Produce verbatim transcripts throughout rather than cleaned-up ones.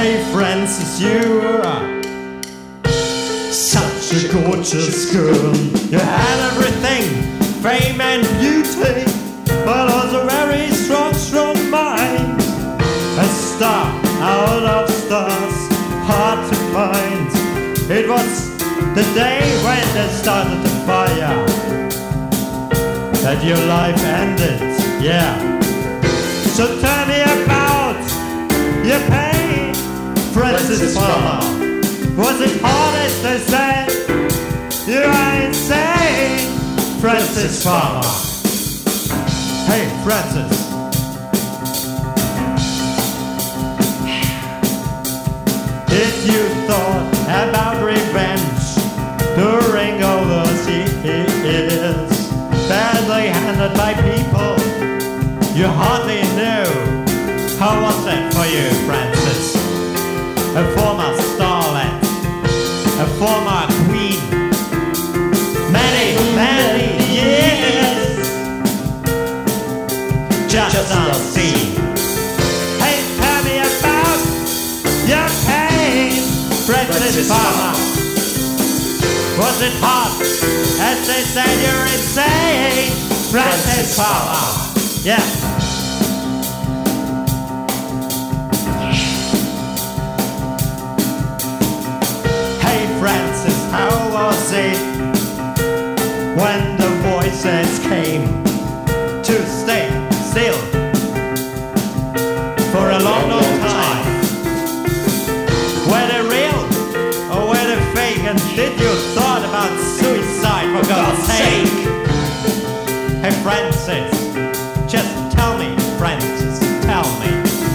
Hey Frances, you are such a gorgeous girl. You had everything, fame and beauty, but also very strong, strong mind. A star out of stars, hard to find. It was the day when they started the fire that your life ended, yeah. So tell me about your pain, Frances Farmer. Was it hard as they said? You are insane, Frances Farmer. Hey, Frances. If you thought about revenge during all those years, badly handled by people you hardly knew, how was it for you, Frances? A former starlet, a former queen, many, many years just unseen. Hey, tell me about your pain, Frances Farmer. Was it hard, as they said you're insane, Frances Farmer? Yeah. Frances, how was it when the voices came to stay still for a long, long time? Were they real or were they fake? And did you thought about suicide, for God's sake? Hey Frances, just tell me, Frances, tell me.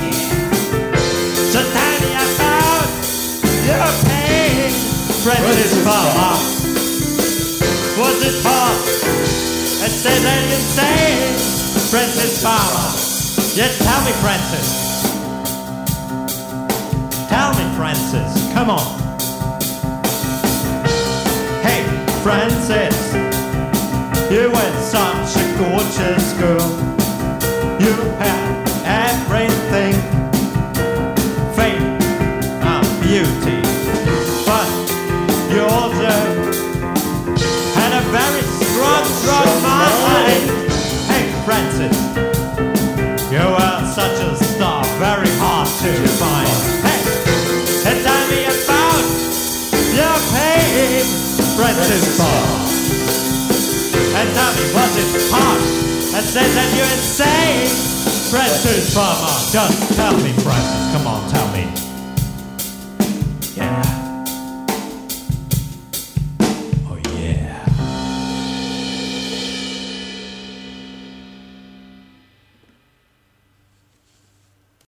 So tell me about your pain, Frances Farmer. Was it hard? I said that you say, Frances Farmer. Yes, tell me, Frances. Tell me, Frances. Come on. Hey, Frances, you were such a gorgeous girl. You had everything, fame and beauty. You also had a very strong, strong mind. Hey, Frances, you were such a star, very hard to find. Hey, and tell me about your pain, Frances Farmer. And tell me, was it hard? I said that you're insane, Frances Farmer. Just tell me, Frances, come on, tell me.